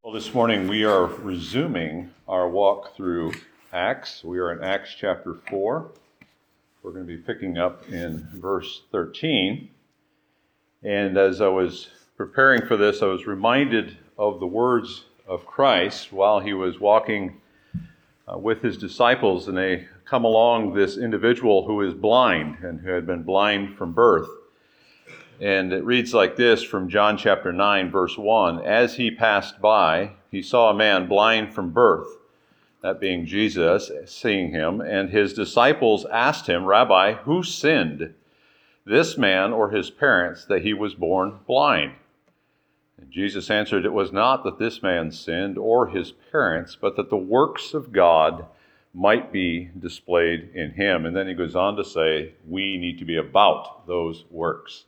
Well, this morning we are resuming our walk through Acts. We are in Acts chapter 4. We're going to be picking up in verse 13. And as I was preparing for this, I was reminded of the words of Christ while he was walking with his disciples, and they come along this individual who is blind and who had been blind from birth. And it reads like this from John chapter 9, verse 1. As he passed by, he saw a man blind from birth, that being Jesus, seeing him, and his disciples asked him, Rabbi, who sinned, this man or his parents, that he was born blind? And Jesus answered, it was not that this man sinned or his parents, but that the works of God might be displayed in him. And then he goes on to say, we need to be about those works.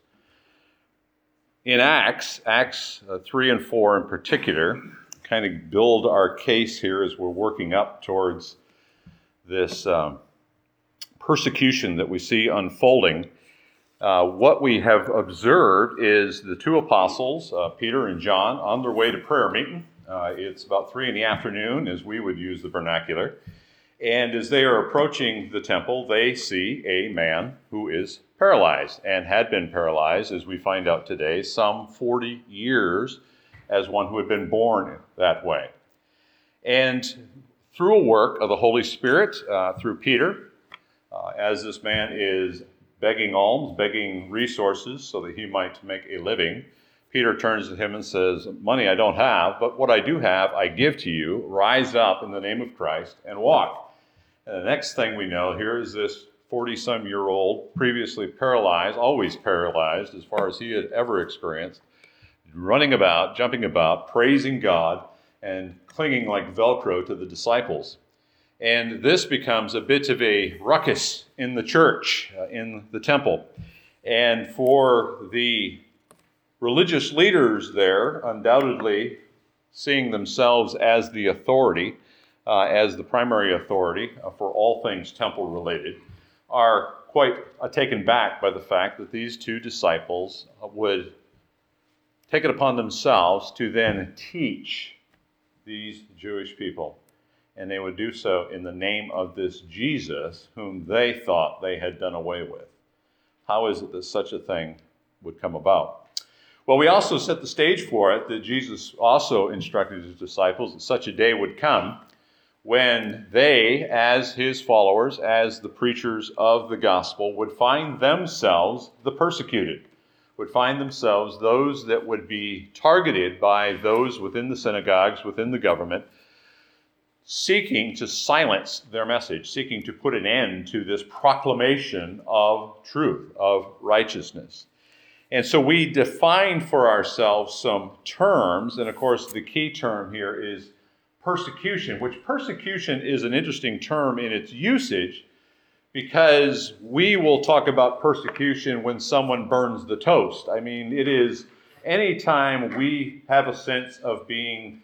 In Acts 3 and 4 in particular, kind of build our case here as we're working up towards this persecution that we see unfolding. What we have observed is the two apostles, Peter and John, on their way to prayer meeting. It's about 3 p.m, as we would use the vernacular. And as they are approaching the temple, they see a man who is paralyzed and had been paralyzed, as we find out today, some 40 years as one who had been born that way. And through a work of the Holy Spirit, through Peter, as this man is begging alms, begging resources so that he might make a living, Peter turns to him and says, money I don't have, but what I do have I give to you. Rise up in the name of Christ and walk. And the next thing we know, here is this 40-some-year-old, previously paralyzed, always paralyzed as far as he had ever experienced, running about, jumping about, praising God, and clinging like Velcro to the disciples. And this becomes a bit of a ruckus in the church, in the temple. And for the religious leaders there, undoubtedly seeing themselves as the authority, as the primary authority for all things temple-related, are quite taken back by the fact that these two disciples would take it upon themselves to then teach these Jewish people. And they would do so in the name of this Jesus whom they thought they had done away with. How is it that such a thing would come about? Well, we also set the stage for it that Jesus also instructed his disciples that such a day would come when they, as his followers, as the preachers of the gospel, would find themselves the persecuted, would find themselves those that would be targeted by those within the synagogues, within the government, seeking to silence their message, seeking to put an end to this proclamation of truth, of righteousness. And so we defined for ourselves some terms, and of course the key term here is persecution, which persecution is an interesting term in its usage because we will talk about persecution when someone burns the toast. I mean, it is any time we have a sense of being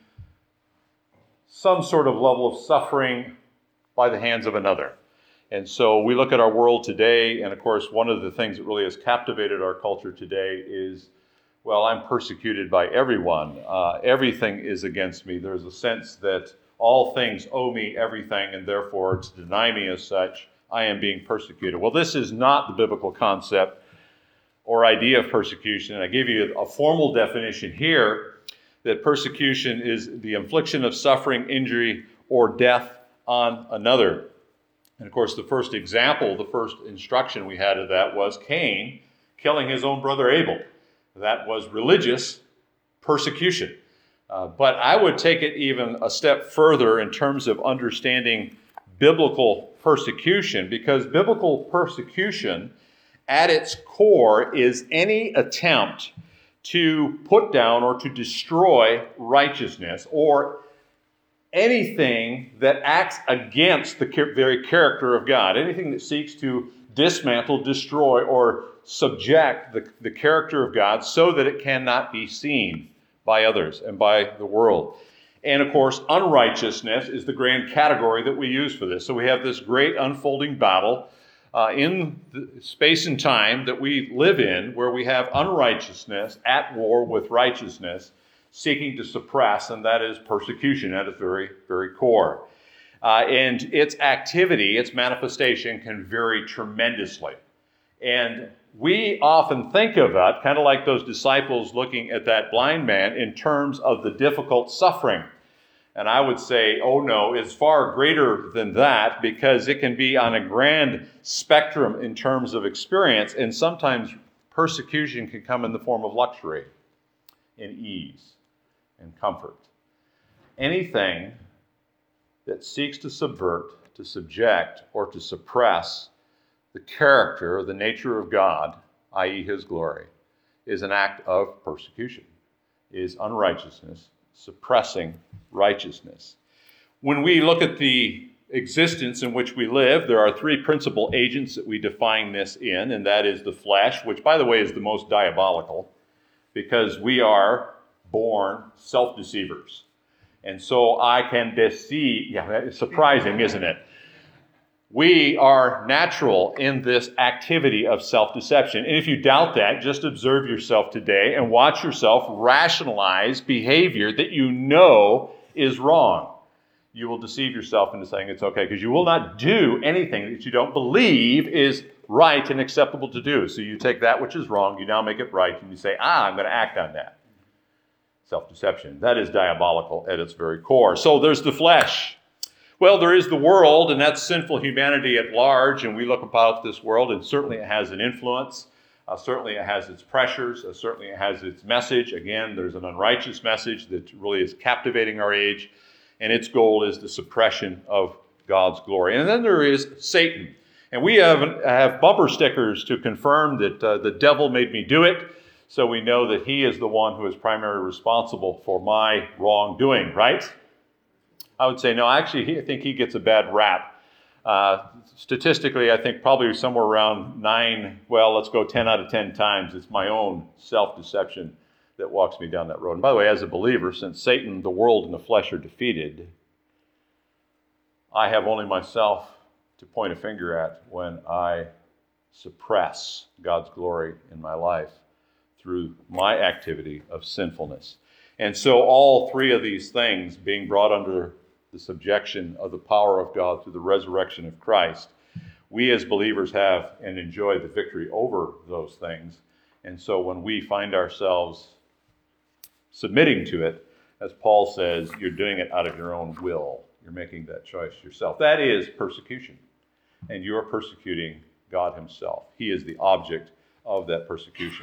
some sort of level of suffering by the hands of another. And so we look at our world today, and of course, one of the things that really has captivated our culture today is, well, I'm persecuted by everyone. Everything is against me. There's a sense that all things owe me everything, and therefore, to deny me as such, I am being persecuted. Well, this is not the biblical concept or idea of persecution. And I give you a formal definition here that persecution is the infliction of suffering, injury, or death on another. And of course, the first example, the first instruction we had of that was Cain killing his own brother Abel. That was religious persecution. But I would take it even a step further in terms of understanding biblical persecution, because biblical persecution at its core is any attempt to put down or to destroy righteousness or anything that acts against the very character of God, anything that seeks to dismantle, destroy, or subject the character of God so that it cannot be seen by others and by the world. And of course, unrighteousness is the grand category that we use for this. So we have this great unfolding battle in the space and time that we live in, where we have unrighteousness at war with righteousness, seeking to suppress, and that is persecution at its very, very core. And its activity, its manifestation can vary tremendously. And we often think of it, kind of like those disciples looking at that blind man, in terms of the difficult suffering. And I would say, oh no, it's far greater than that, because it can be on a grand spectrum in terms of experience, and sometimes persecution can come in the form of luxury and ease and comfort. Anything that seeks to subvert, to subject, or to suppress the character or the nature of God, i.e. his glory, is an act of persecution, is unrighteousness, suppressing righteousness. When we look at the existence in which we live, there are three principal agents that we define this in, and that is the flesh, which, by the way, is the most diabolical, because we are born self-deceivers. And so I can deceive. Yeah, it's surprising, isn't it? We are natural in this activity of self-deception. And if you doubt that, just observe yourself today and watch yourself rationalize behavior that you know is wrong. You will deceive yourself into saying it's okay, because you will not do anything that you don't believe is right and acceptable to do. So you take that which is wrong, you now make it right, and you say, I'm going to act on that. Self-deception. That is diabolical at its very core. So there's the flesh. Well, there is the world, and that's sinful humanity at large, and we look about this world, and certainly it has an influence. Certainly it has its pressures. Certainly it has its message. Again, there's an unrighteous message that really is captivating our age, and its goal is the suppression of God's glory. And then there is Satan. And we have bumper stickers to confirm that the devil made me do it, so we know that he is the one who is primarily responsible for my wrongdoing, right? I would say no. Actually, I think he gets a bad rap. Statistically, I think probably somewhere around 10 out of 10 times, it's my own self-deception that walks me down that road. And by the way, as a believer, since Satan, the world, and the flesh are defeated, I have only myself to point a finger at when I suppress God's glory in my life through my activity of sinfulness. And so all three of these things being brought under the subjection of the power of God through the resurrection of Christ, we as believers have and enjoy the victory over those things. And so when we find ourselves submitting to it, as Paul says, you're doing it out of your own will. You're making that choice yourself. That is persecution. And you're persecuting God himself. He is the object of that persecution.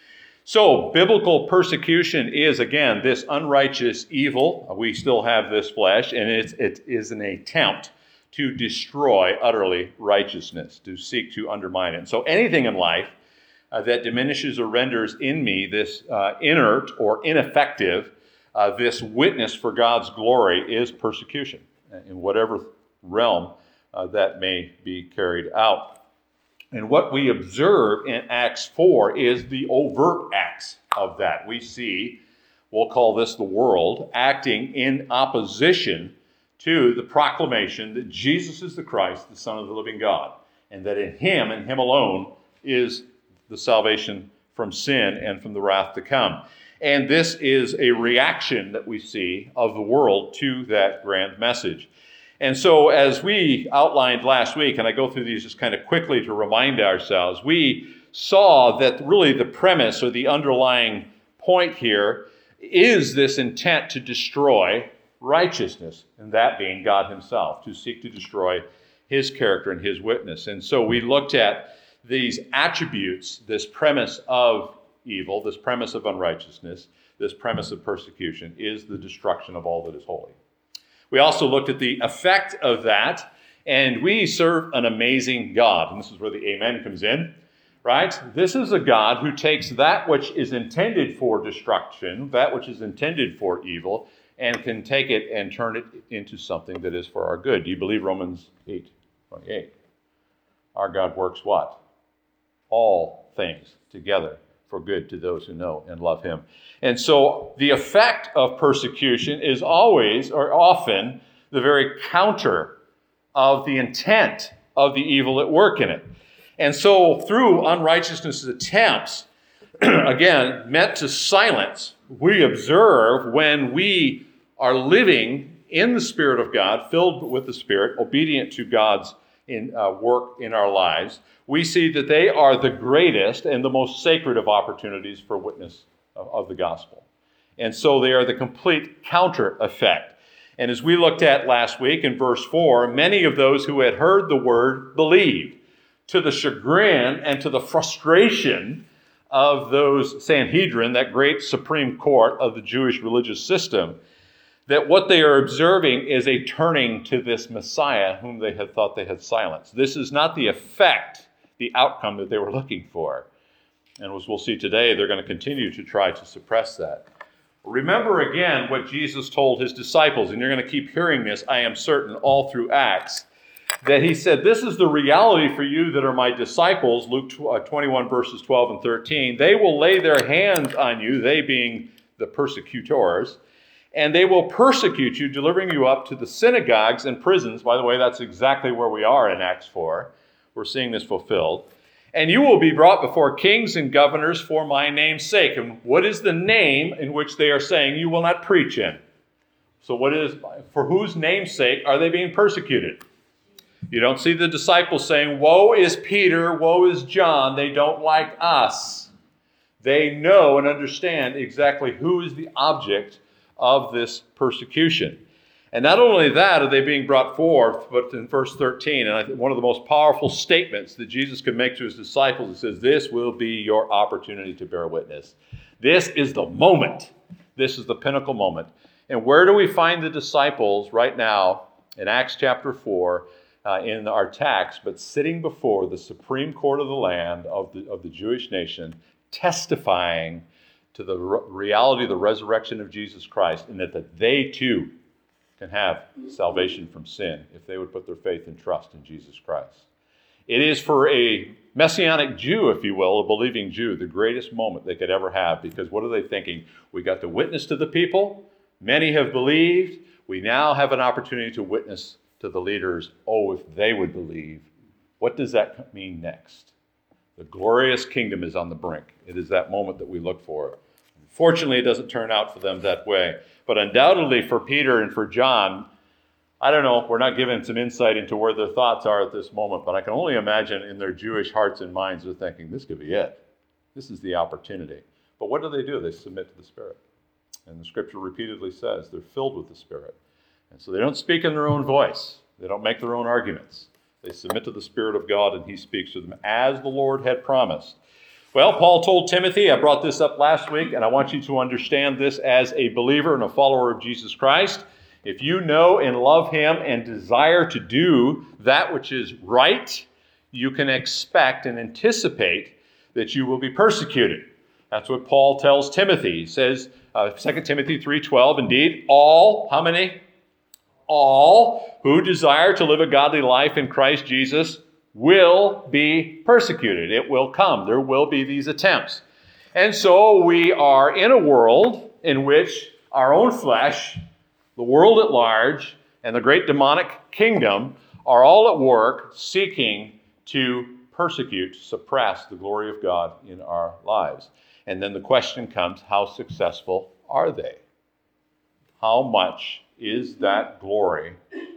So, biblical persecution is, again, this unrighteous evil. We still have this flesh, and it is an attempt to destroy utterly righteousness, to seek to undermine it. And so anything in life that diminishes or renders in me this inert or ineffective, this witness for God's glory, is persecution, in whatever realm that may be carried out. And what we observe in Acts 4 is the overt acts of that. We see, we'll call this the world, acting in opposition to the proclamation that Jesus is the Christ, the Son of the living God, and that in him and him alone is the salvation from sin and from the wrath to come. And this is a reaction that we see of the world to that grand message. And so as we outlined last week, and I go through these just kind of quickly to remind ourselves, we saw that really the premise or the underlying point here is this intent to destroy righteousness, and that being God himself, to seek to destroy his character and his witness. And so we looked at these attributes, this premise of evil, this premise of unrighteousness, this premise of persecution is the destruction of all that is holy. We also looked at the effect of that, and we serve an amazing God. And this is where the amen comes in, right? This is a God who takes that which is intended for destruction, that which is intended for evil, and can take it and turn it into something that is for our good. Do you believe Romans 8:28? Our God works what? All things together for good to those who know and love him. And so the effect of persecution is always or often the very counter of the intent of the evil at work in it. And so through unrighteousness attempts, again, meant to silence we observe when we are living in the Spirit of God, filled with the Spirit, obedient to God's work in our lives, we see that they are the greatest and the most sacred of opportunities for witness of the gospel. And so they are the complete counter effect. And as we looked at last week in verse 4, many of those who had heard the word believed, to the chagrin and to the frustration of those Sanhedrin, that great supreme court of the Jewish religious system, that what they are observing is a turning to this Messiah whom they had thought they had silenced. This is not the effect, the outcome that they were looking for. And as we'll see today, they're going to continue to try to suppress that. Remember again what Jesus told his disciples, and you're going to keep hearing this, I am certain, all through Acts, that he said, this is the reality for you that are my disciples, Luke 21 verses 12 and 13. They will lay their hands on you, they being the persecutors, and they will persecute you, delivering you up to the synagogues and prisons. By the way, that's exactly where we are in Acts 4. We're seeing this fulfilled. And you will be brought before kings and governors for my name's sake. And what is the name in which they are saying you will not preach in? So for whose name's sake are they being persecuted? You don't see the disciples saying, woe is Peter, woe is John, they don't like us. They know and understand exactly who is the object of this persecution. And not only that are they being brought forth, but in verse 13, and I think one of the most powerful statements that Jesus could make to his disciples, he says, this will be your opportunity to bear witness. This is the moment. This is the pinnacle moment. And where do we find the disciples right now in Acts chapter 4 in our text, but sitting before the supreme court of the land of the Jewish nation, testifying to the reality of the resurrection of Jesus Christ, and that they too can have salvation from sin if they would put their faith and trust in Jesus Christ. It is for a Messianic Jew, if you will, a believing Jew, the greatest moment they could ever have, because what are they thinking? We got to witness to the people. Many have believed. We now have an opportunity to witness to the leaders. Oh, if they would believe. What does that mean next? The glorious kingdom is on the brink. It is that moment that we look for. Fortunately, it doesn't turn out for them that way. But undoubtedly for Peter and for John, I don't know, we're not given some insight into where their thoughts are at this moment, but I can only imagine in their Jewish hearts and minds they're thinking, this could be it. This is the opportunity. But what do? They submit to the Spirit. And the Scripture repeatedly says they're filled with the Spirit. And so they don't speak in their own voice. They don't make their own arguments. They submit to the Spirit of God, and he speaks to them as the Lord had promised. Well, Paul told Timothy, I brought this up last week, and I want you to understand this as a believer and a follower of Jesus Christ. If you know and love him and desire to do that which is right, you can expect and anticipate that you will be persecuted. That's what Paul tells Timothy. He says, 2 Timothy 3:12, indeed, all, how many? All who desire to live a godly life in Christ Jesus will be persecuted. It will come. There will be these attempts. And so we are in a world in which our own flesh, the world at large, and the great demonic kingdom are all at work seeking to persecute, suppress the glory of God in our lives. And then the question comes, how successful are they? How much is that glory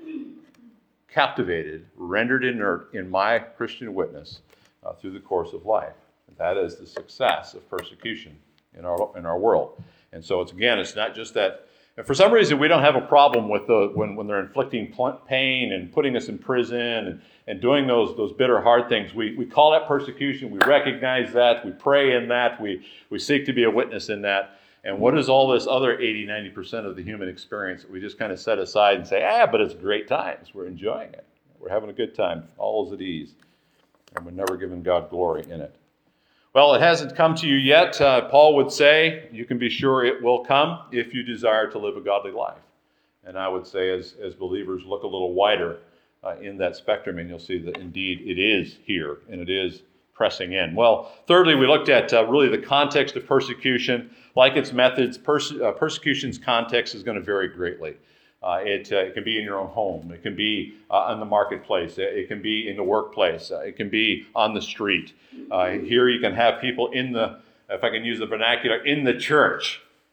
captivated, rendered inert in my Christian witness through the course of life? And that is the success of persecution in our world. And so it's not just that. And for some reason, we don't have a problem with when they're inflicting pain and putting us in prison and doing those bitter, hard things. We call that persecution. We recognize that. We pray in that. We seek to be a witness in that. And what is all this other 80, 90% of the human experience that we just kind of set aside and say, but it's great times. We're enjoying it. We're having a good time. All is at ease. And we're never giving God glory in it. Well, it hasn't come to you yet. Paul would say, you can be sure it will come if you desire to live a godly life. And I would say, as believers, look a little wider in that spectrum, and you'll see that indeed it is here, and it is pressing in. Well, thirdly, we looked at really the context of persecution. Like its methods, persecution's context is going to vary greatly. It can be in your own home. It can be in the marketplace. It can be in the workplace. It can be on the street. Here you can have people if I can use the vernacular, in the church,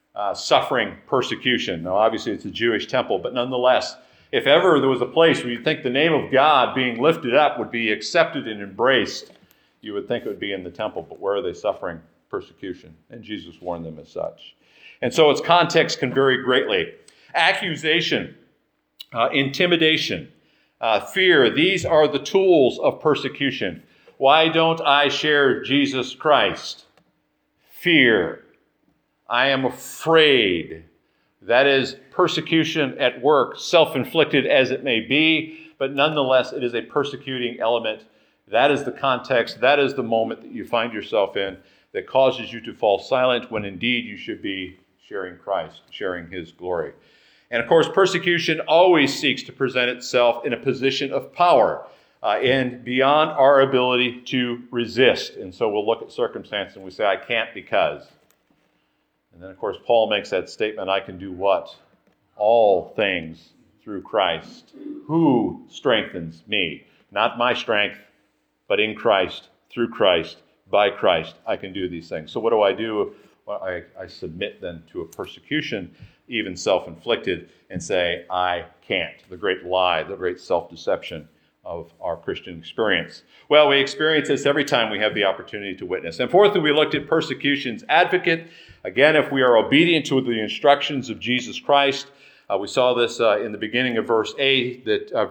suffering persecution. Now, obviously, it's a Jewish temple, but nonetheless, if ever there was a place where you'd think the name of God being lifted up would be accepted and embraced, you would think it would be in the temple. But where are they suffering persecution? And Jesus warned them as such. And so its context can vary greatly. Accusation, intimidation, fear, these are the tools of persecution. Why don't I share Jesus Christ? Fear. I am afraid. That is persecution at work, self-inflicted as it may be, but nonetheless, it is a persecuting element. That is the context, that is the moment that you find yourself in that causes you to fall silent when indeed you should be sharing Christ, sharing his glory. And of course, persecution always seeks to present itself in a position of power and beyond our ability to resist. And so we'll look at circumstances and we say, I can't because. And then, of course, Paul makes that statement, I can do what? All things through Christ, who strengthens me. Not my strength, but in Christ, through Christ, by Christ, I can do these things. So what do? Well, I submit then to a persecution, even self-inflicted, and say, I can't. The great lie, the great self-deception of our Christian experience. Well, we experience this every time we have the opportunity to witness. And fourthly, we looked at persecution's advocate. Again, if we are obedient to the instructions of Jesus Christ, we saw this in the beginning of verse 8,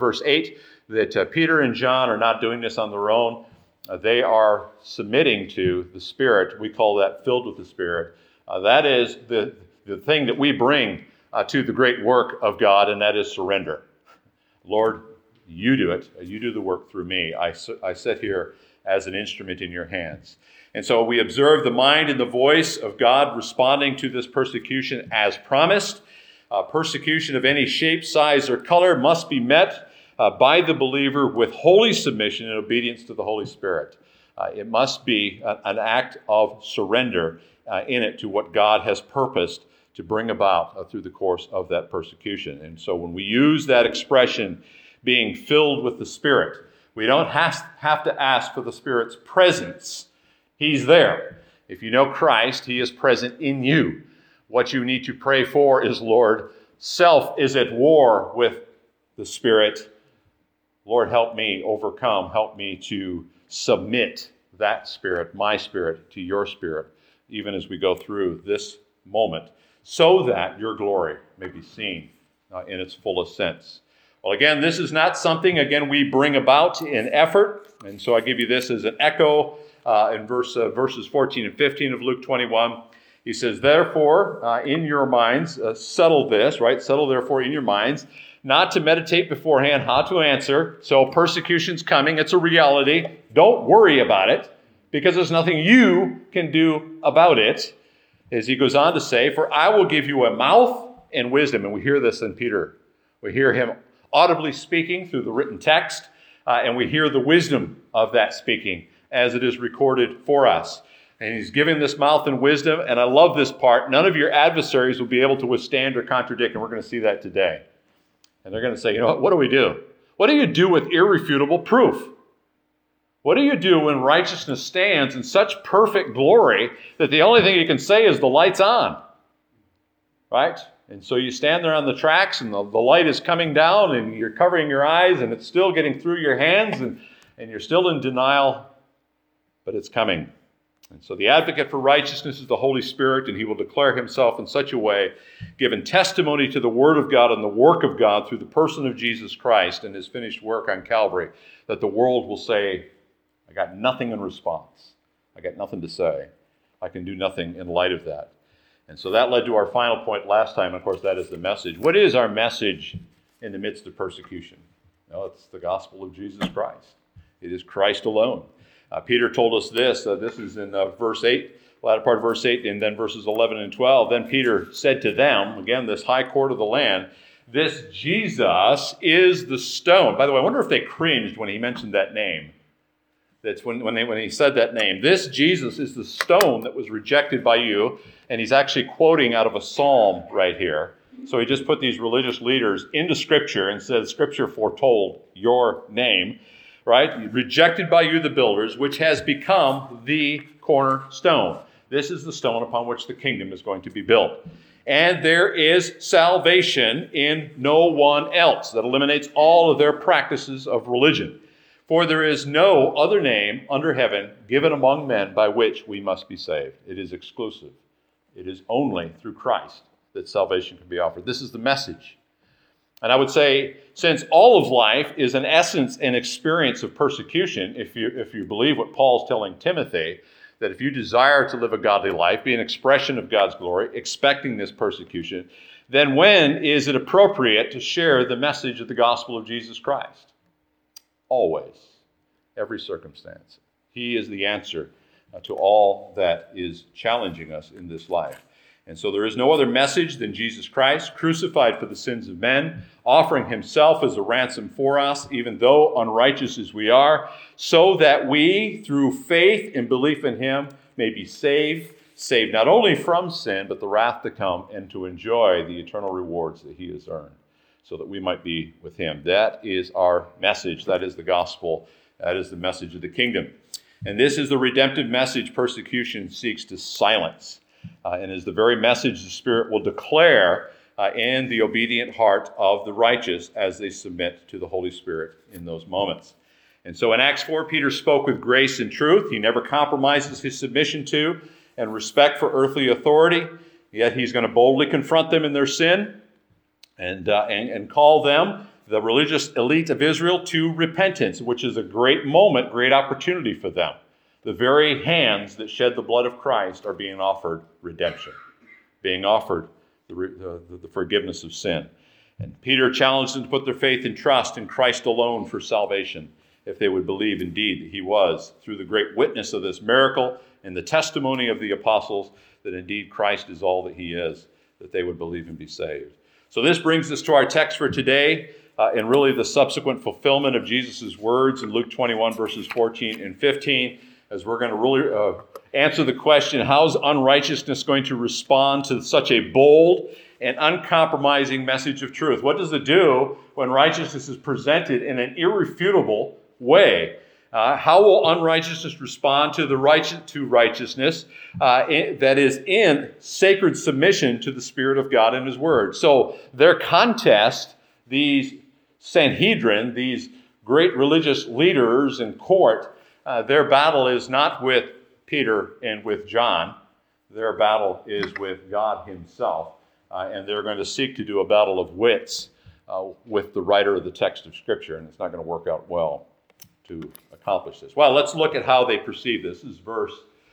that Peter and John are not doing this on their own. They are submitting to the Spirit. We call that filled with the Spirit. That is the thing that we bring to the great work of God, and that is surrender. Lord, you do it. You do the work through me. I sit here as an instrument in your hands. And so we observe the mind and the voice of God responding to this persecution as promised. Persecution of any shape, size, or color must be met by the believer with holy submission and obedience to the Holy Spirit. It must be an act of surrender in it to what God has purposed to bring about through the course of that persecution. And so when we use that expression, being filled with the Spirit, we don't have to ask for the Spirit's presence. He's there. If you know Christ, he is present in you. What you need to pray for is, Lord, self is at war with the Spirit. Lord, help me overcome. Help me to submit that Spirit, my Spirit, to your Spirit, even as we go through this moment, so that your glory may be seen in its fullest sense. Well, again, this is not something, we bring about in effort. And so I give you this as an echo in verses 14 and 15 of Luke 21. He says, therefore, in your minds, settle this, right? Settle therefore in your minds, not to meditate beforehand how to answer. So persecution's coming. It's a reality. Don't worry about it because there's nothing you can do about it. As he goes on to say, for I will give you a mouth and wisdom. And we hear this in Peter. We hear him audibly speaking through the written text, and we hear the wisdom of that speaking as it is recorded for us. And he's giving this mouth and wisdom, and I love this part. None of your adversaries will be able to withstand or contradict, and we're going to see that today. And they're going to say, you know what do we do? What do you do with irrefutable proof? What do you do when righteousness stands in such perfect glory that the only thing you can say is the light's on? Right? And so you stand there on the tracks and the light is coming down and you're covering your eyes and it's still getting through your hands and you're still in denial, but it's coming. And so the advocate for righteousness is the Holy Spirit, and he will declare himself in such a way, giving testimony to the Word of God and the work of God through the person of Jesus Christ and his finished work on Calvary, that the world will say, I got nothing in response. I got nothing to say. I can do nothing in light of that. And so that led to our final point last time. Of course, that is the message. What is our message in the midst of persecution? Well, it's the gospel of Jesus Christ. It is Christ alone. Peter told us this. This is in verse 8, latter part of verse 8, and then verses 11 and 12. Then Peter said to them, again, this high court of the land, this Jesus is the stone. By the way, I wonder if they cringed when he mentioned that name. That's when he said that name. This Jesus is the stone that was rejected by you. And he's actually quoting out of a psalm right here. So he just put these religious leaders into Scripture and said, Scripture foretold your name, right? Rejected by you, the builders, which has become the cornerstone. This is the stone upon which the kingdom is going to be built. and there is salvation in no one else. That eliminates all of their practices of religion. For there is no other name under heaven given among men by which we must be saved. It is exclusive. It is only through Christ that salvation can be offered. This is the message. And I would say, since all of life is in essence an experience of persecution, if you believe what Paul's telling Timothy, that if you desire to live a godly life, be an expression of God's glory, expecting this persecution, then when is it appropriate to share the message of the gospel of Jesus Christ? Always. Every circumstance. He is the answer to all that is challenging us in this life. And so there is no other message than Jesus Christ, crucified for the sins of men, offering himself as a ransom for us, even though unrighteous as we are, so that we, through faith and belief in him, may be saved not only from sin, but the wrath to come, and to enjoy the eternal rewards that he has earned, so that we might be with him. That is our message. That is the gospel. That is the message of the kingdom. And this is the redemptive message persecution seeks to silence. And is the very message the Spirit will declare in the obedient heart of the righteous as they submit to the Holy Spirit in those moments. And so in Acts 4, Peter spoke with grace and truth. He never compromises his submission to and respect for earthly authority, yet he's going to boldly confront them in their sin and call them, the religious elite of Israel, to repentance, which is a great moment, great opportunity for them. The very hands that shed the blood of Christ are being offered redemption, being offered the forgiveness of sin. And Peter challenged them to put their faith and trust in Christ alone for salvation, if they would believe indeed that he was, through the great witness of this miracle and the testimony of the apostles, that indeed Christ is all that he is, that they would believe and be saved. So this brings us to our text for today, and really the subsequent fulfillment of Jesus' words in Luke 21, verses 14 and 15, as we're going to really answer the question, how is unrighteousness going to respond to such a bold and uncompromising message of truth? What does it do when righteousness is presented in an irrefutable way? How will unrighteousness respond to righteousness that is in sacred submission to the Spirit of God and his word? So their contest, these Sanhedrin, these great religious leaders in court, their battle is not with Peter and with John. Their battle is with God himself. And they're going to seek to do a battle of wits with the writer of the text of Scripture. And it's not going to work out well to accomplish this. Well, let's look at how they perceive this. This is verse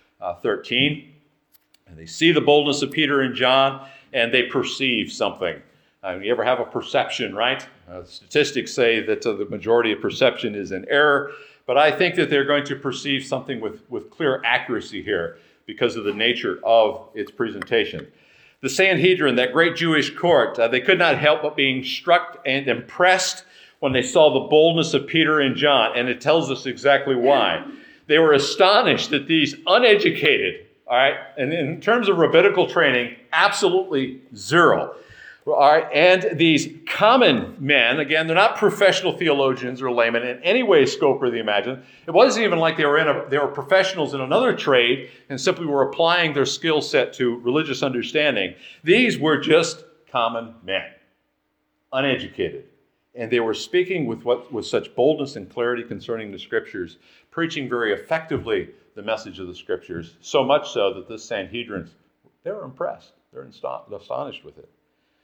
13. And they see the boldness of Peter and John, and they perceive something. You ever have a perception, right? Statistics say that the majority of perception is in error. But I think that they're going to perceive something with clear accuracy here because of the nature of its presentation. The Sanhedrin, that great Jewish court, they could not help but being struck and impressed when they saw the boldness of Peter and John, and it tells us exactly why. They were astonished that these uneducated, all right, and in terms of rabbinical training, absolutely zero. All right, and these common men, again, they're not professional theologians or laymen in any way, scope, or the imagine. It wasn't even like they were professionals in another trade and simply were applying their skill set to religious understanding. These were just common men, uneducated. And they were speaking with such boldness and clarity concerning the Scriptures, preaching very effectively the message of the Scriptures, so much so that the Sanhedrin, they were impressed. They're astonished with it.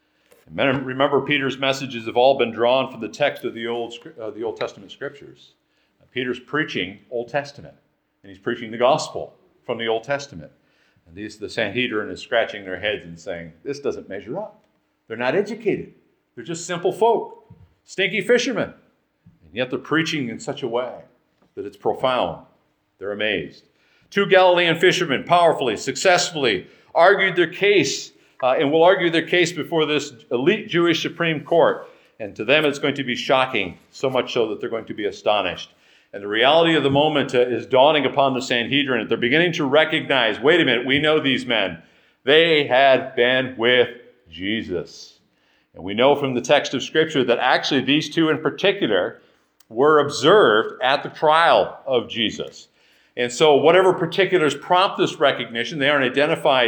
And remember, Peter's messages have all been drawn from the text of the Old Testament Scriptures. Peter's preaching Old Testament, and he's preaching the gospel from the Old Testament. And the Sanhedrin is scratching their heads and saying, this doesn't measure up. They're not educated. They're just simple folk, stinky fishermen. And yet they're preaching in such a way that it's profound. They're amazed. 2 Galilean fishermen powerfully, successfully argued their case and will argue their case before this elite Jewish Supreme Court. And to them, it's going to be shocking, so much so that they're going to be astonished. And the reality of the moment is dawning upon the Sanhedrin. They're beginning to recognize, wait a minute, we know these men. They had been with Jesus. And we know from the text of Scripture that actually these two in particular were observed at the trial of Jesus. And so whatever particulars prompt this recognition, they aren't identified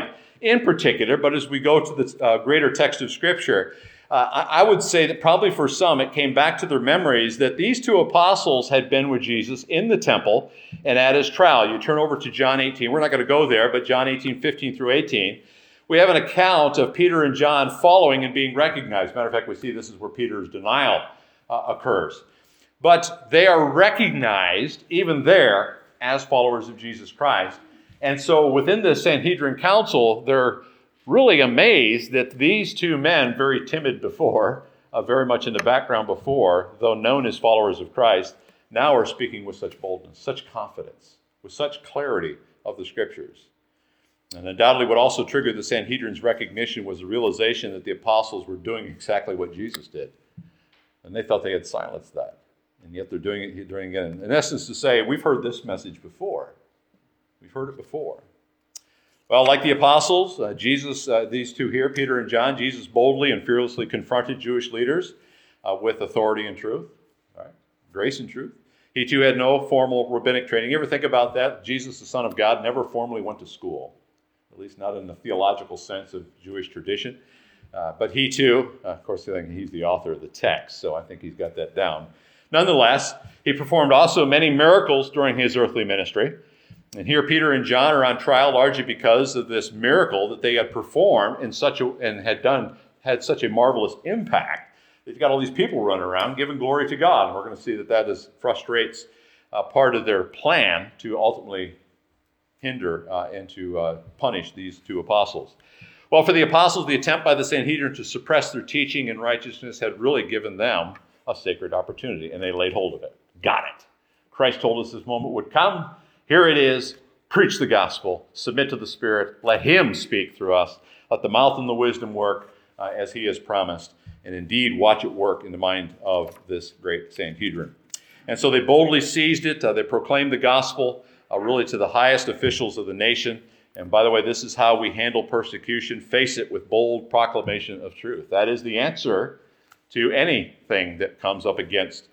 in particular, but as we go to the greater text of Scripture, I would say that probably for some it came back to their memories that these two apostles had been with Jesus in the temple and at his trial. You turn over to John 18. We're not going to go there, but John 18, 15 through 18. We have an account of Peter and John following and being recognized. Matter of fact, we see this is where Peter's denial occurs. But they are recognized even there as followers of Jesus Christ. And so within the Sanhedrin Council, they're really amazed that these two men, very timid before, very much in the background before, though known as followers of Christ, now are speaking with such boldness, such confidence, with such clarity of the Scriptures. And undoubtedly what also triggered the Sanhedrin's recognition was the realization that the apostles were doing exactly what Jesus did. And they thought they had silenced that. And yet they're doing it again. In essence, to say, we've heard this message before. We've heard it before. Well, like the apostles, Jesus, these two here, Peter and John, Jesus boldly and fearlessly confronted Jewish leaders with authority and truth, right? Grace and truth. He too had no formal rabbinic training. You ever think about that? Jesus, the Son of God, never formally went to school, at least not in the theological sense of Jewish tradition. But he too, of course, he's the author of the text, so I think he's got that down. Nonetheless, he performed also many miracles during his earthly ministry. And here Peter and John are on trial largely because of this miracle that they had performed had such a marvelous impact. They've got all these people running around giving glory to God. And we're going to see that frustrates part of their plan to ultimately hinder and to punish these two apostles. Well, for the apostles, the attempt by the Sanhedrin to suppress their teaching and righteousness had really given them a sacred opportunity, and they laid hold of it. Got it. Christ told us this moment would come. Here it is. Preach the gospel. Submit to the Spirit. Let him speak through us. Let the mouth and the wisdom work as he has promised. And indeed, watch it work in the mind of this great Sanhedrin. And so they boldly seized it. They proclaimed the gospel really to the highest officials of the nation. And by the way, this is how we handle persecution. Face it with bold proclamation of truth. That is the answer to anything that comes up against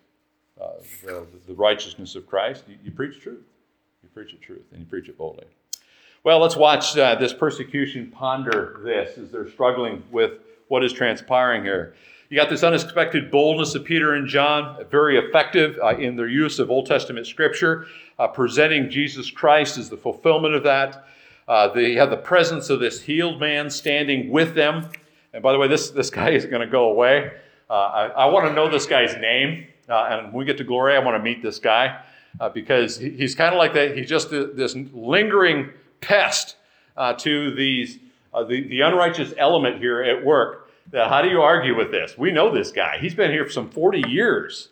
the righteousness of Christ. You preach truth. You preach it truth, and you preach it boldly. Well, let's watch this persecution ponder this as they're struggling with what is transpiring here. You got this unexpected boldness of Peter and John, very effective in their use of Old Testament Scripture, presenting Jesus Christ as the fulfillment of that. They have the presence of this healed man standing with them. And by the way, this guy isn't going to go away. I want to know this guy's name. And when we get to glory, I want to meet this guy because he's kind of like that. He's just this lingering pest to the unrighteous element here at work. How do you argue with this? We know this guy. He's been here for some 40 years,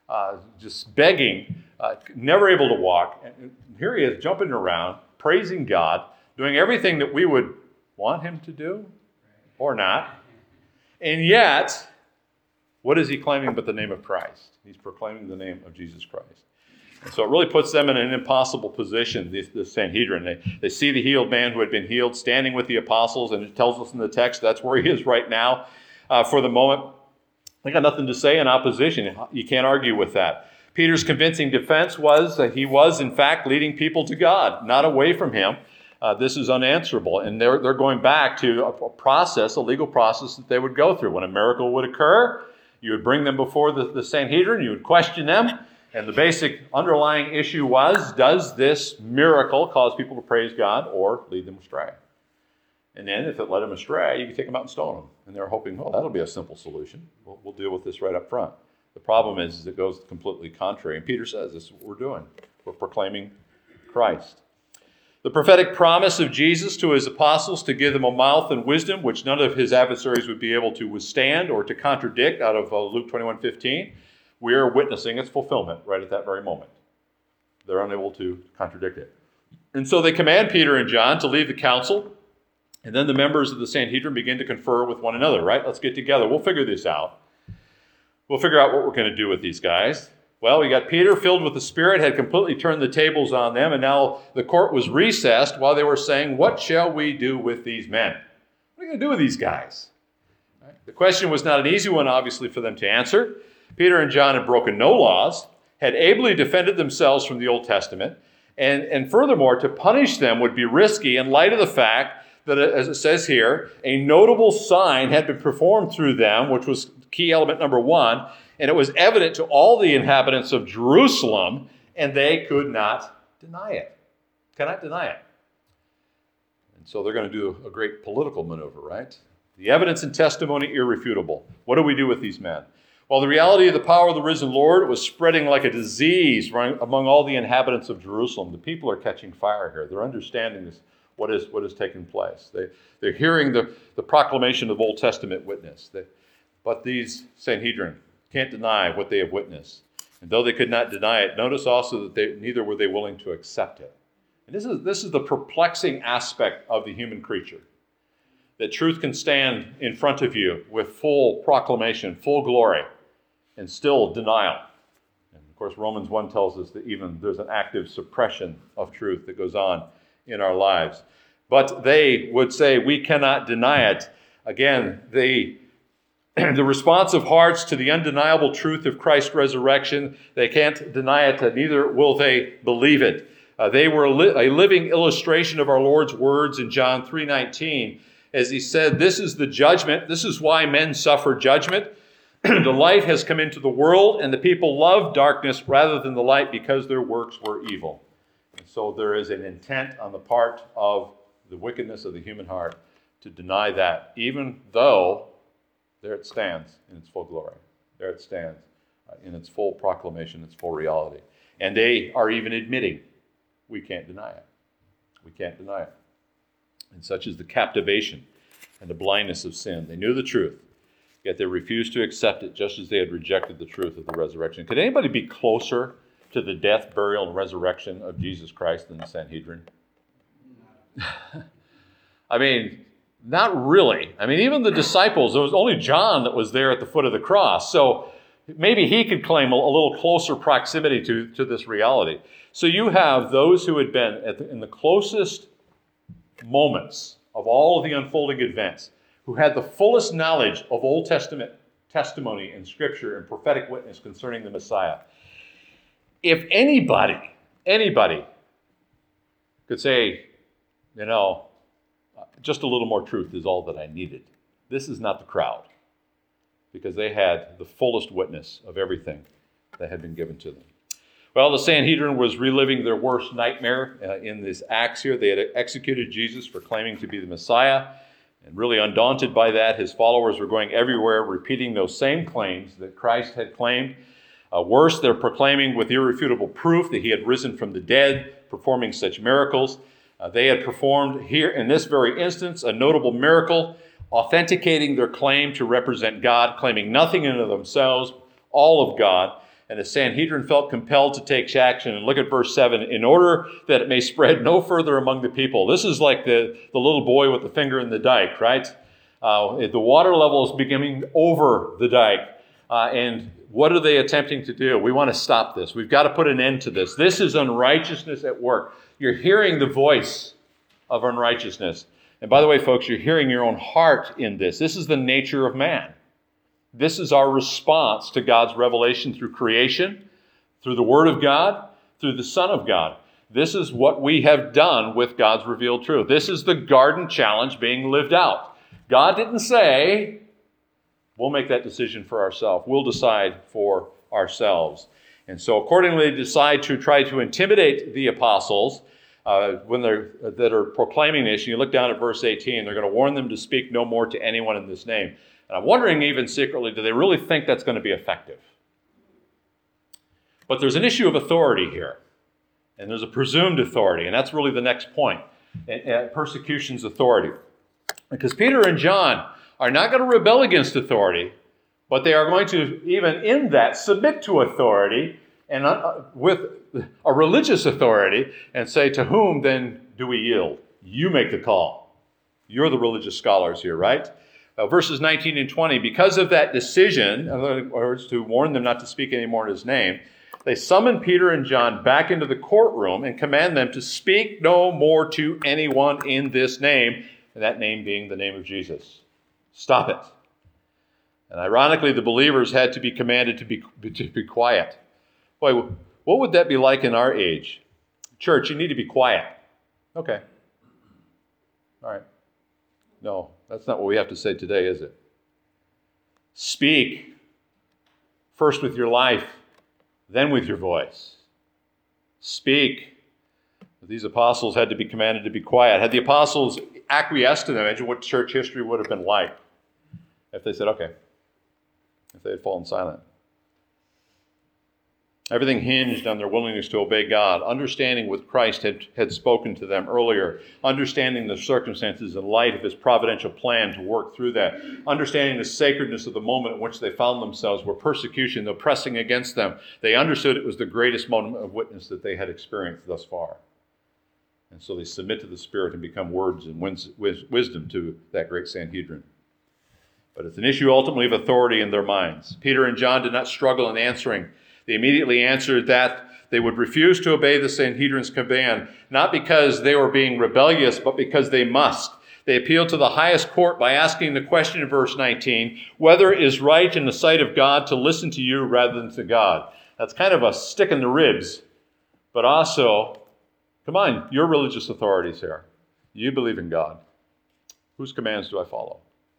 just begging, never able to walk. And here he is jumping around, praising God, doing everything that we would want him to do or not. And yet, what is he claiming but the name of Christ? He's proclaiming the name of Jesus Christ. And so it really puts them in an impossible position, the Sanhedrin. They see the healed man who had been healed standing with the apostles, and it tells us in the text that's where he is right now for the moment. They got nothing to say in opposition. You can't argue with that. Peter's convincing defense was that he was, in fact, leading people to God, not away from him. This is unanswerable. And they're going back to a legal process that they would go through. When a miracle would occur, you would bring them before the Sanhedrin, you would question them. And the basic underlying issue was, does this miracle cause people to praise God or lead them astray? And then if it led them astray, you can take them out and stone them. And they're hoping, that'll be a simple solution. We'll deal with this right up front. The problem is it goes completely contrary. And Peter says, this is what we're doing. We're proclaiming Christ. The prophetic promise of Jesus to his apostles to give them a mouth and wisdom, which none of his adversaries would be able to withstand or to contradict out of Luke 21:15, we are witnessing its fulfillment right at that very moment. They're unable to contradict it. And so they command Peter and John to leave the council, and then the members of the Sanhedrin begin to confer with one another, right? Let's get together. We'll figure this out. We'll figure out what we're going to do with these guys. Well, we got Peter, filled with the Spirit, had completely turned the tables on them, and now the court was recessed while they were saying, what shall we do with these men? What are we going to do with these guys? Right? The question was not an easy one, obviously, for them to answer. Peter and John had broken no laws, had ably defended themselves from the Old Testament, and furthermore, to punish them would be risky in light of the fact that, as it says here, a notable sign had been performed through them, which was key element number one, and it was evident to all the inhabitants of Jerusalem, and they could not deny it. Cannot deny it. And so they're going to do a great political maneuver, right? The evidence and testimony irrefutable. What do we do with these men? Well, the reality of the power of the risen Lord was spreading like a disease among all the inhabitants of Jerusalem. The people are catching fire here. They're understanding this, what is taking place. They're hearing the proclamation of Old Testament witness. But these Sanhedrin can't deny what they have witnessed. And though they could not deny it, notice also that neither were they willing to accept it. And this is the perplexing aspect of the human creature. That truth can stand in front of you with full proclamation, full glory, and still denial. And of course, Romans 1 tells us that even there's an active suppression of truth that goes on in our lives. But they would say, we cannot deny it. Again, the responsive hearts to the undeniable truth of Christ's resurrection, they can't deny it, neither will they believe it. They were a living illustration of our Lord's words in John 3:19, as he said, this is the judgment. This is why men suffer judgment. The light has come into the world, and the people love darkness rather than the light because their works were evil. And so there is an intent on the part of the wickedness of the human heart to deny that, even though there it stands in its full glory. There it stands in its full proclamation, its full reality. And they are even admitting, we can't deny it. We can't deny it. And such is the captivation and the blindness of sin. They knew the truth, yet they refused to accept it, just as they had rejected the truth of the resurrection. Could anybody be closer to the death, burial, and resurrection of Jesus Christ than the Sanhedrin? I mean, not really. I mean, even the disciples, there was only John that was there at the foot of the cross. So maybe he could claim a little closer proximity to this reality. So you have those who had been in the closest moments of all of the unfolding events, who had the fullest knowledge of Old Testament testimony and Scripture and prophetic witness concerning the Messiah. If anybody could say, just a little more truth is all that I needed, this is not the crowd, because they had the fullest witness of everything that had been given to them. Well, the Sanhedrin was reliving their worst nightmare in this Acts here. They had executed Jesus for claiming to be the Messiah. And really undaunted by that, his followers were going everywhere, repeating those same claims that Christ had claimed. Worse, they're proclaiming with irrefutable proof that he had risen from the dead, performing such miracles. They had performed here in this very instance a notable miracle, authenticating their claim to represent God, claiming nothing in of themselves, all of God. And the Sanhedrin felt compelled to take action. And look at verse 7. In order that it may spread no further among the people. This is like the little boy with the finger in the dike, right? The water level is beginning over the dike. And what are they attempting to do? We want to stop this. We've got to put an end to this. This is unrighteousness at work. You're hearing the voice of unrighteousness. And by the way, folks, you're hearing your own heart in this. This is the nature of man. This is our response to God's revelation through creation, through the Word of God, through the Son of God. This is what we have done with God's revealed truth. This is the garden challenge being lived out. God didn't say, we'll make that decision for ourselves. We'll decide for ourselves. And so accordingly, they decide to try to intimidate the apostles that are proclaiming this. And you look down at verse 18, they're going to warn them to speak no more to anyone in this name. And I'm wondering even secretly, do they really think that's going to be effective? But there's an issue of authority here. And there's a presumed authority. And that's really the next point. Persecution's authority. Because Peter and John are not going to rebel against authority, but they are going to, even in that, submit to authority and with a religious authority and say, to whom then do we yield? You make the call. You're the religious scholars here, right? Verses 19 and 20, because of that decision, in other words, to warn them not to speak anymore in his name, they summon Peter and John back into the courtroom and command them to speak no more to anyone in this name, and that name being the name of Jesus. Stop it. And ironically, the believers had to be commanded to be quiet. Boy, what would that be like in our age? Church, you need to be quiet. Okay. All right. No, that's not what we have to say today, is it? Speak, first with your life, then with your voice. Speak. These apostles had to be commanded to be quiet. Had the apostles acquiesced to them, imagine what church history would have been like if they said, okay, if they had fallen silent. Everything hinged on their willingness to obey God, understanding what Christ had spoken to them earlier, understanding the circumstances in light of his providential plan to work through that, understanding the sacredness of the moment in which they found themselves, where persecution, the pressing against them, they understood it was the greatest moment of witness that they had experienced thus far. And so they submit to the Spirit and become words and wisdom to that great Sanhedrin. But it's an issue ultimately of authority in their minds. Peter and John did not struggle in answering. They immediately answered that they would refuse to obey the Sanhedrin's command, not because they were being rebellious, but because they must. They appealed to the highest court by asking the question in verse 19, whether it is right in the sight of God to listen to you rather than to God. That's kind of a stick in the ribs, but also, come on, you're religious authorities here. You believe in God. Whose commands do I follow?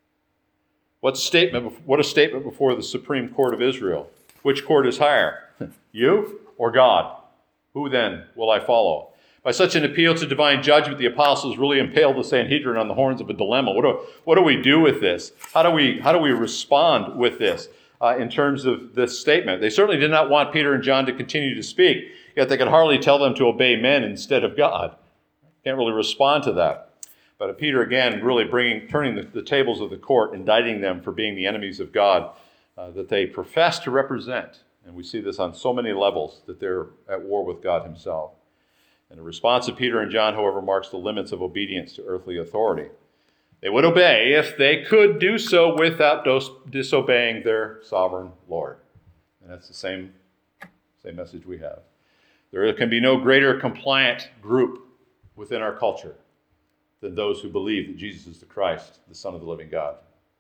What a statement before the Supreme Court of Israel. Which court is higher, you or God? Who then will I follow? By such an appeal to divine judgment, the apostles really impaled the Sanhedrin on the horns of a dilemma. What do we do with this? How do we respond with this in terms of this statement? They certainly did not want Peter and John to continue to speak, yet they could hardly tell them to obey men instead of God. Can't really respond to that. But Peter, again, really turning the tables of the court, indicting them for being the enemies of God that they profess to represent. And we see this on so many levels, that they're at war with God himself. And the response of Peter and John, however, marks the limits of obedience to earthly authority. They would obey if they could do so without disobeying their sovereign Lord. And that's the same message we have. There can be no greater compliant group within our culture than those who believe that Jesus is the Christ, the Son of the living God.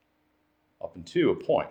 Up until a point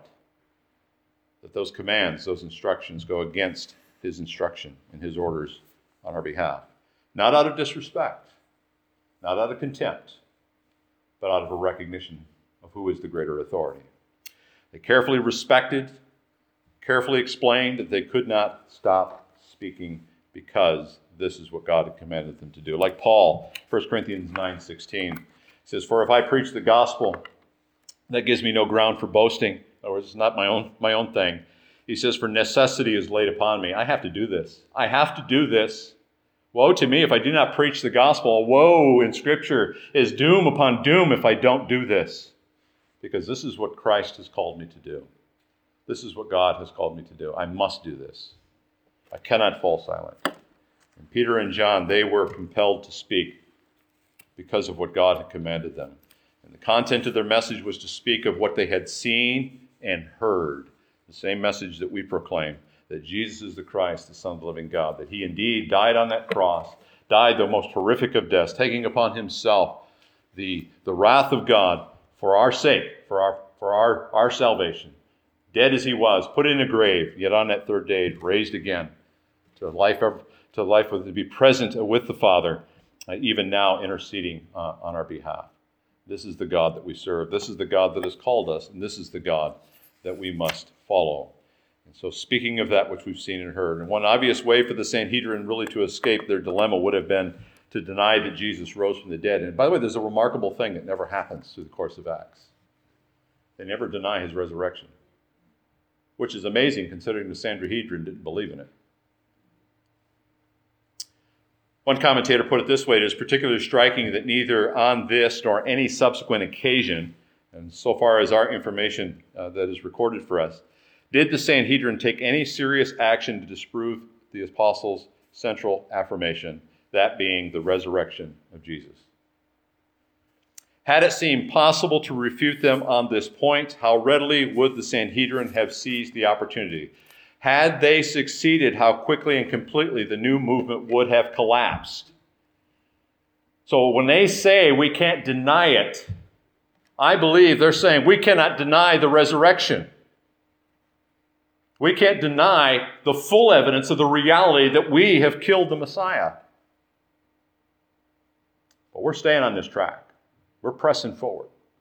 that those commands, those instructions go against his instruction and his orders on our behalf. Not out of disrespect, not out of contempt, but out of a recognition of who is the greater authority. They carefully respected, carefully explained that they could not stop speaking because this is what God had commanded them to do. Like Paul, 1 Corinthians 9:16 says, "For if I preach the gospel, that gives me no ground for boasting." In other words, it's not my own thing. He says, "For necessity is laid upon me." I have to do this. I have to do this. Woe to me if I do not preach the gospel. Woe in Scripture is doom upon doom if I don't do this. Because this is what Christ has called me to do. This is what God has called me to do. I must do this. I cannot fall silent. And Peter and John, they were compelled to speak because of what God had commanded them. And the content of their message was to speak of what they had seen and heard. The same message that we proclaim, that Jesus is the Christ, the Son of the living God, that he indeed died on that cross, died the most horrific of deaths, taking upon himself the wrath of God for our sake, for our salvation. Dead as he was, put in a grave, yet on that third day raised again to life, to be present with the Father, even now interceding on our behalf. This is the God that we serve. This is the God that has called us, and this is the God that we must follow. And so speaking of that which we've seen and heard, and one obvious way for the Sanhedrin really to escape their dilemma would have been to deny that Jesus rose from the dead. And by the way, there's a remarkable thing that never happens through the course of Acts. They never deny his resurrection, which is amazing considering the Sanhedrin didn't believe in it. One commentator put it this way: it is particularly striking that neither on this nor any subsequent occasion, and so far as our information that is recorded for us, did the Sanhedrin take any serious action to disprove the apostles' central affirmation, that being the resurrection of Jesus. Had it seemed possible to refute them on this point, how readily would the Sanhedrin have seized the opportunity? Had they succeeded, how quickly and completely the new movement would have collapsed. So when they say we can't deny it, I believe they're saying we cannot deny the resurrection. We can't deny the full evidence of the reality that we have killed the Messiah. But we're staying on this track. We're pressing forward.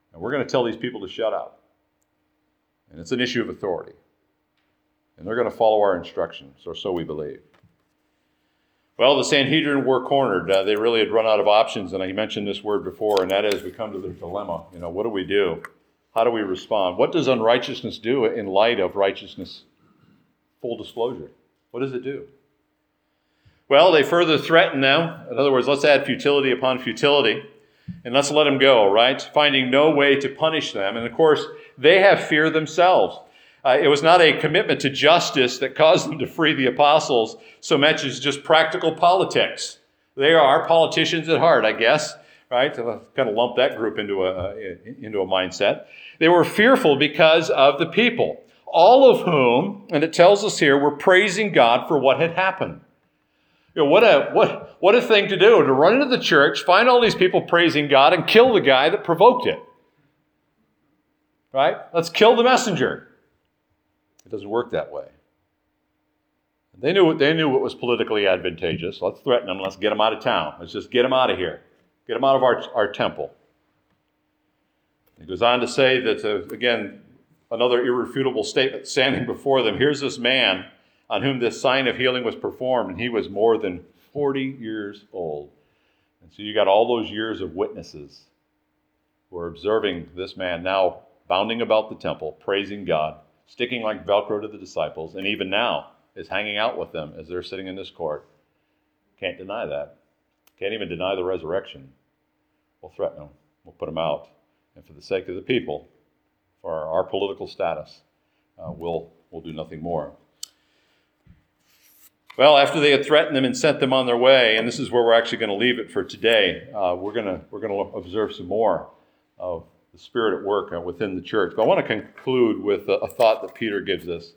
And we're going to tell these people to shut up. And it's an issue of authority. And they're going to follow our instructions, or so we believe. Well, the Sanhedrin were cornered. They really had run out of options, and I mentioned this word before, and that is we come to the dilemma. What do we do? How do we respond? What does unrighteousness do in light of righteousness? Full disclosure. What does it do? Well, they further threaten them. In other words, let's add futility upon futility, and let's let them go, right? Finding no way to punish them. And of course, they have fear themselves. It was not a commitment to justice that caused them to free the apostles so much as just practical politics. They are politicians at heart, I guess, right? To kind of lump that group into a mindset. They were fearful because of the people, all of whom, and it tells us here, were praising God for what had happened. What a thing to do, to run into the church, find all these people praising God, and kill the guy that provoked it. Right? Let's kill the messenger. It doesn't work that way. They knew what was politically advantageous. Let's threaten them. Let's get them out of town. Let's just get them out of here. Get them out of our temple. It goes on to say that, again, another irrefutable statement standing before them. Here's this man on whom this sign of healing was performed, and he was more than 40 years old. And so you got all those years of witnesses who are observing this man now bounding about the temple, praising God, sticking like Velcro to the disciples, and even now is hanging out with them as they're sitting in this court. Can't deny that. Can't even deny the resurrection. We'll threaten them. We'll put them out. And for the sake of the people, for our political status, we'll do nothing more. Well, after they had threatened them and sent them on their way, and this is where we're actually going to leave it for today, we're going to observe some more of the Spirit at work within the church. But I want to conclude with a thought that Peter gives us.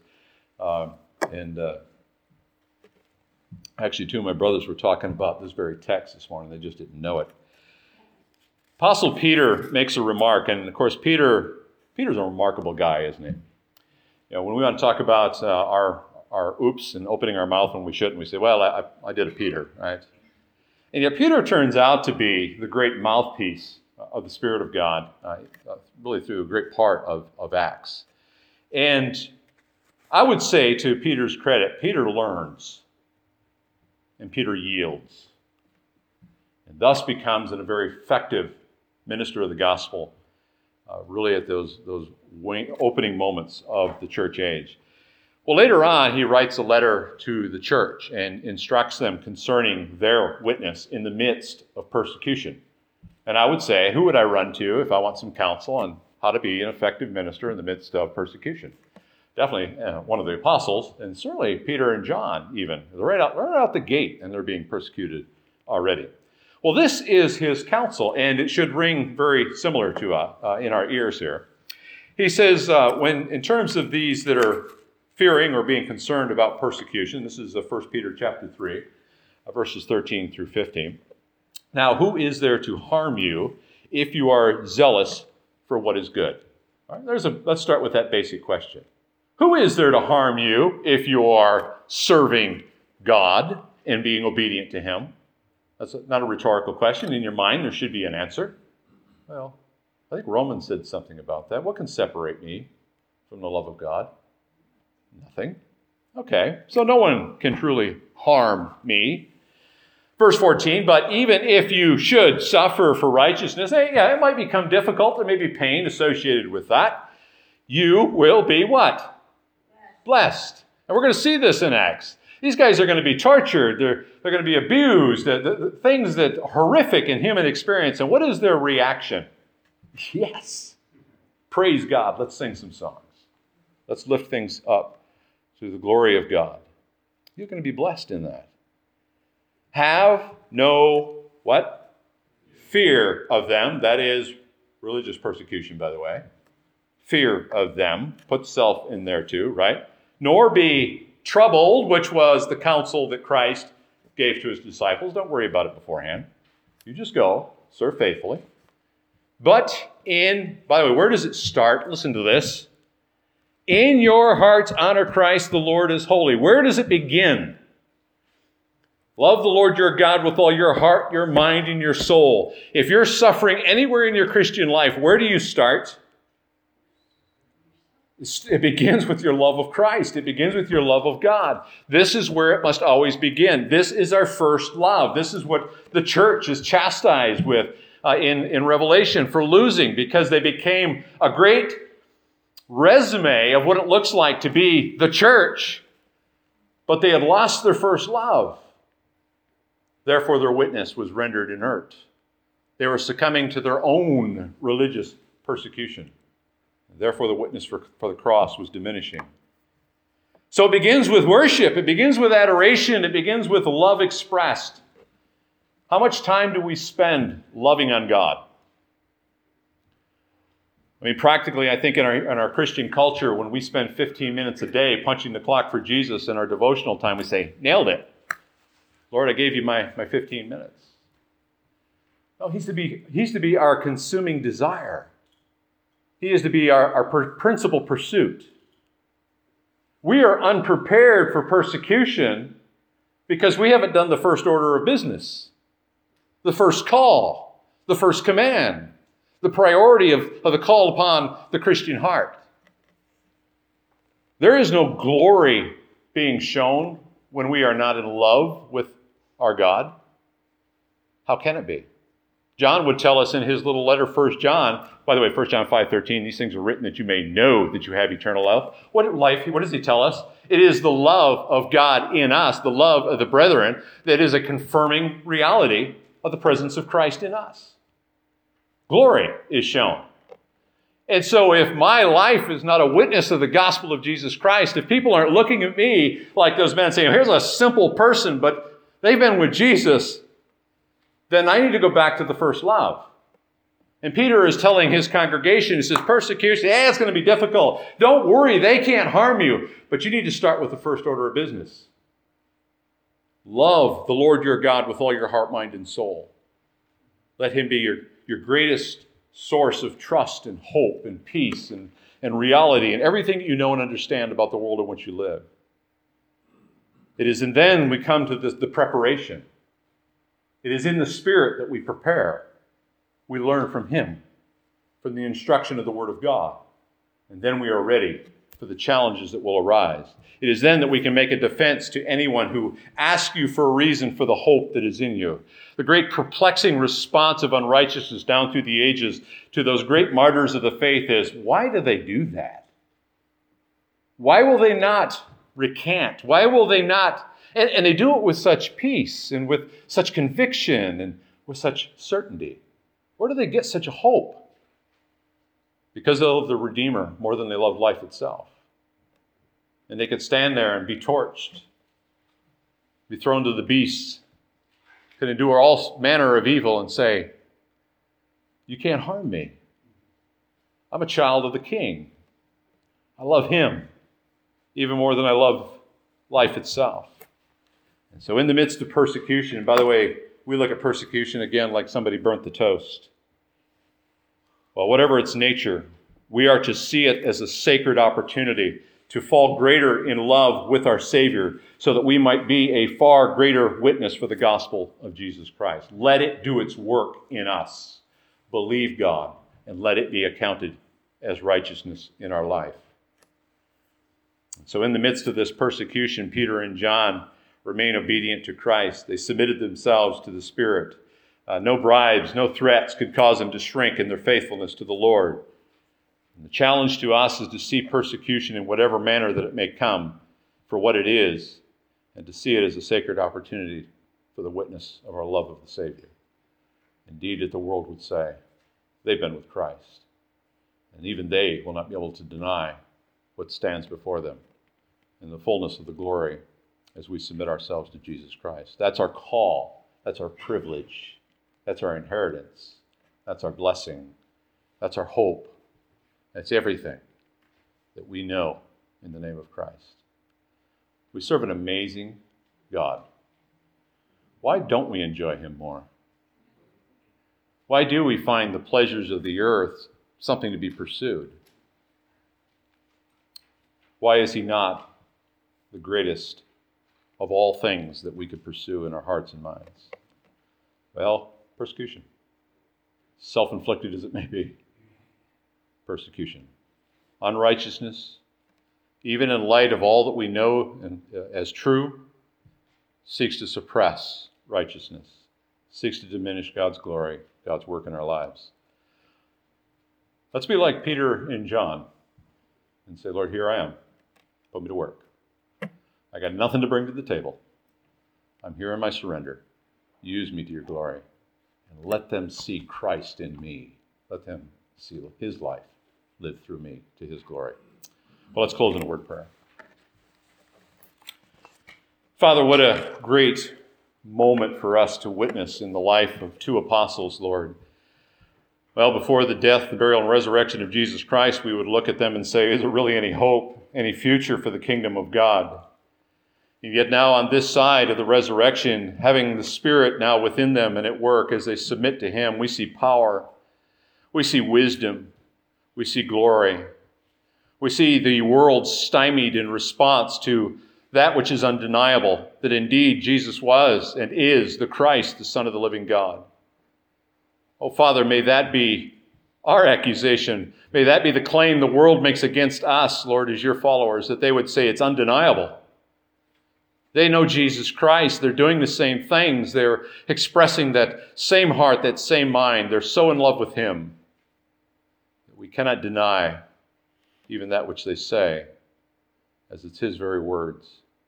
Actually, two of my brothers were talking about this very text this morning. They just didn't know it. Apostle Peter makes a remark, and of course, Peter's a remarkable guy, isn't he? When we want to talk about our oops and opening our mouth when we shouldn't, we say, well, I did a Peter, right? And yet Peter turns out to be the great mouthpiece of the Spirit of God, really through a great part of Acts. And I would say, to Peter's credit, Peter learns and Peter yields, and thus becomes a very effective minister of the gospel, really at those opening moments of the church age. Well, later on, he writes a letter to the church and instructs them concerning their witness in the midst of persecution. And I would say, who would I run to if I want some counsel on how to be an effective minister in the midst of persecution? Definitely one of the apostles, and certainly Peter and John even. They're right out the gate, and they're being persecuted already. Well, this is his counsel, and it should ring very similar to in our ears here. He says, in terms of these that are fearing or being concerned about persecution, this is 1 Peter chapter 3, verses 13 through 15. Now, who is there to harm you if you are zealous for what is good? All right, let's start with that basic question. Who is there to harm you if you are serving God and being obedient to Him? That's not a rhetorical question. In your mind, there should be an answer. Well, I think Romans said something about that. What can separate me from the love of God? Nothing. Okay, so no one can truly harm me. Verse 14, but even if you should suffer for righteousness, it might become difficult. There may be pain associated with that. You will be what? Blessed. And we're going to see this in Acts. These guys are going to be tortured. They're going to be abused. The things that are horrific in human experience. And what is their reaction? Yes. Praise God. Let's sing some songs. Let's lift things up to the glory of God. You're going to be blessed in that. Have no, what? Fear of them. That is religious persecution, by the way. Fear of them. Put self in there too, right? Nor be troubled, which was the counsel that Christ gave to his disciples. Don't worry about it beforehand. You just go, serve faithfully. But by the way, where does it start? Listen to this. In your hearts honor Christ, the Lord is holy. Where does it begin? Love the Lord your God with all your heart, your mind, and your soul. If you're suffering anywhere in your Christian life, where do you start? It begins with your love of Christ. It begins with your love of God. This is where it must always begin. This is our first love. This is what the church is chastised with in Revelation for losing, because they became a great resume of what it looks like to be the church, but they had lost their first love. Therefore, their witness was rendered inert. They were succumbing to their own religious persecution. Therefore, the witness for the cross was diminishing. So it begins with worship. It begins with adoration. It begins with love expressed. How much time do we spend loving on God? I mean, practically, I think in our Christian culture, when we spend 15 minutes a day punching the clock for Jesus in our devotional time, we say, nailed it. Lord, I gave you my 15 minutes. No, he's to be our consuming desire. He is to be our principal pursuit. We are unprepared for persecution because we haven't done the first order of business, the first call, the first command, the priority of the call upon the Christian heart. There is no glory being shown when we are not in love with our God. How can it be? John would tell us in his little letter, 1 John, by the way, 1 John 5:13, these things are written that you may know that you have eternal life. What does he tell us? It is the love of God in us, the love of the brethren, that is a confirming reality of the presence of Christ in us. Glory is shown. And so if my life is not a witness of the gospel of Jesus Christ, if people aren't looking at me like those men saying, here's a simple person, but they've been with Jesus, then I need to go back to the first love. And Peter is telling his congregation, he says, persecution, it's going to be difficult. Don't worry, they can't harm you. But you need to start with the first order of business. Love the Lord your God with all your heart, mind, and soul. Let him be your greatest source of trust and hope and peace and reality and everything that you know and understand about the world in which you live. It is, and then we come to the preparation. It is in the Spirit that we prepare. We learn from him, from the instruction of the Word of God. And then we are ready for the challenges that will arise. It is then that we can make a defense to anyone who asks you for a reason for the hope that is in you. The great perplexing response of unrighteousness down through the ages to those great martyrs of the faith is, why do they do that? Why will they not recant? Why will they not? And they do it with such peace and with such conviction and with such certainty. Where do they get such a hope? Because they love the Redeemer more than they love life itself. And they could stand there and be torched, be thrown to the beasts, could endure all manner of evil and say, you can't harm me. I'm a child of the King. I love him even more than I love life itself. And so in the midst of persecution, and by the way, we look at persecution again like somebody burnt the toast. Well, whatever its nature, we are to see it as a sacred opportunity to fall greater in love with our Savior so that we might be a far greater witness for the gospel of Jesus Christ. Let it do its work in us. Believe God and let it be accounted as righteousness in our life. So in the midst of this persecution, Peter and John remain obedient to Christ. They submitted themselves to the Spirit. No bribes, no threats could cause them to shrink in their faithfulness to the Lord. And the challenge to us is to see persecution in whatever manner that it may come for what it is, and to see it as a sacred opportunity for the witness of our love of the Savior. Indeed, as the world would say, they've been with Christ. And even they will not be able to deny what stands before them in the fullness of the glory as we submit ourselves to Jesus Christ. That's our call. That's our privilege. That's our inheritance. That's our blessing. That's our hope. That's everything that we know in the name of Christ. We serve an amazing God. Why don't we enjoy him more? Why do we find the pleasures of the earth something to be pursued? Why is he not the greatest of all things that we could pursue in our hearts and minds? Well, persecution. Self-inflicted as it may be. Persecution. Unrighteousness, even in light of all that we know as true, seeks to suppress righteousness, seeks to diminish God's glory, God's work in our lives. Let's be like Peter and John and say, Lord, here I am. Put me to work. I got nothing to bring to the table. I'm here in my surrender. Use me to your glory. And let them see Christ in me. Let them see his life live through me to his glory. Well, let's close in a word of prayer. Father, what a great moment for us to witness in the life of two apostles, Lord. Well, before the death, the burial, and resurrection of Jesus Christ, we would look at them and say, is there really any hope, any future for the kingdom of God? And yet now on this side of the resurrection, having the Spirit now within them and at work as they submit to him, we see power, we see wisdom, we see glory. We see the world stymied in response to that which is undeniable, that indeed Jesus was and is the Christ, the Son of the living God. Oh, Father, may that be our accusation. May that be the claim the world makes against us, Lord, as your followers, that they would say it's undeniable. They know Jesus Christ. They're doing the same things. They're expressing that same heart, that same mind. They're so in love with him that we cannot deny even that which they say, as it's his very words.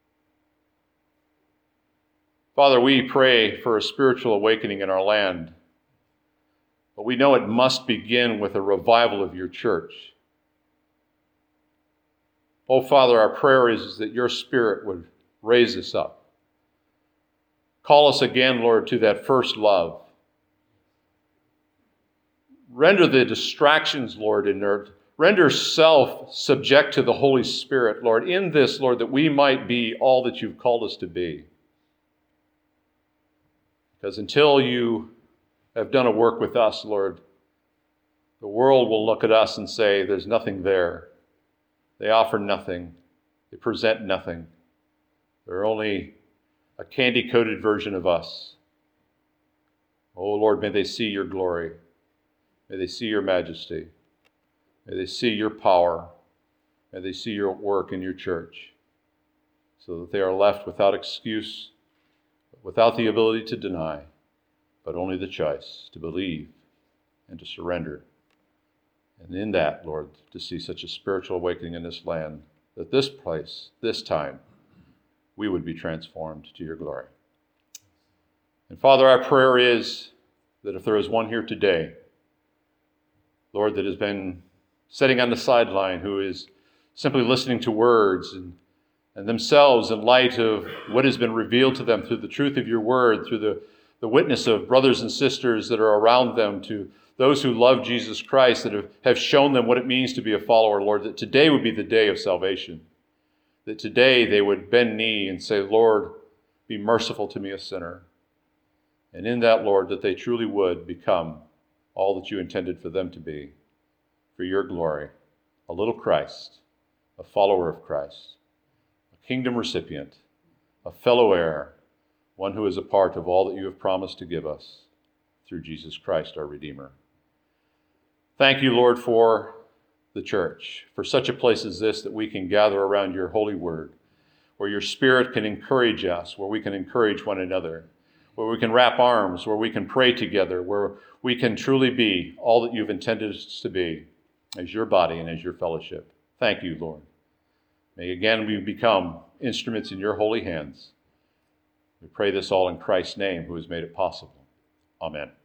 Father, we pray for a spiritual awakening in our land, but we know it must begin with a revival of your church. Oh, Father, our prayer is that your Spirit would raise us up. Call us again, Lord, to that first love. Render the distractions, Lord, inert. Render self subject to the Holy Spirit, Lord, in this, Lord, that we might be all that you've called us to be. Because until you have done a work with us, Lord, the world will look at us and say, there's nothing there. They offer nothing. They present nothing. They're only a candy-coated version of us. Oh, Lord, may they see your glory. May they see your majesty. May they see your power. May they see your work in your church, so that they are left without excuse, without the ability to deny, but only the choice to believe and to surrender. And in that, Lord, to see such a spiritual awakening in this land, that this place, this time, we would be transformed to your glory. And Father, our prayer is that if there is one here today, Lord, that has been sitting on the sideline, who is simply listening to words and themselves in light of what has been revealed to them through the truth of your word, through the witness of brothers and sisters that are around them, to those who love Jesus Christ, that have shown them what it means to be a follower, Lord, that today would be the day of salvation. That today they would bend knee and say, Lord, be merciful to me, a sinner. And in that, Lord, that they truly would become all that you intended for them to be, for your glory, a little Christ, a follower of Christ, a kingdom recipient, a fellow heir, one who is a part of all that you have promised to give us through Jesus Christ, our Redeemer. Thank you, Lord, for the church, for such a place as this, that we can gather around your holy word, where your Spirit can encourage us, where we can encourage one another, where we can wrap arms, where we can pray together, where we can truly be all that you've intended us to be as your body and as your fellowship. Thank you, Lord. May again we become instruments in your holy hands. We pray this all in Christ's name, who has made it possible. Amen.